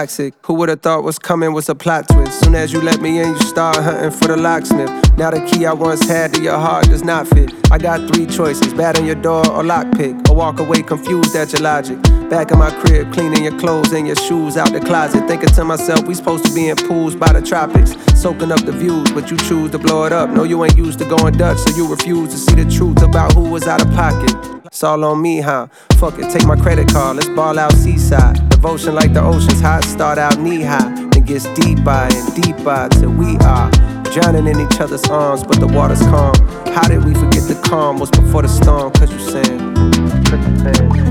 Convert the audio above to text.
toxic. Who would've thought what's coming was a plot twist? Soon as you let me in, you start hunting for the locksmith. Now the key I once had to your heart does not fit. I got 3 choices, bat on your door or lockpick, or walk away confused at your logic. Back in my crib, cleaning your clothes and your shoes out the closet. Thinking to myself, we supposed to be in pools by the tropics, soaking up the views, but you choose to blow it up. No, you ain't used to going Dutch, so you refuse to see the truth about who was out of pocket. It's all on me, huh? Fuck it, take my credit card, let's ball out seaside. Devotion like the ocean's hot, start out knee high, then gets deeper and deeper till we are drowning in each other's arms, but the water's calm. How did we forget the calm was before the storm? 'Cause you saying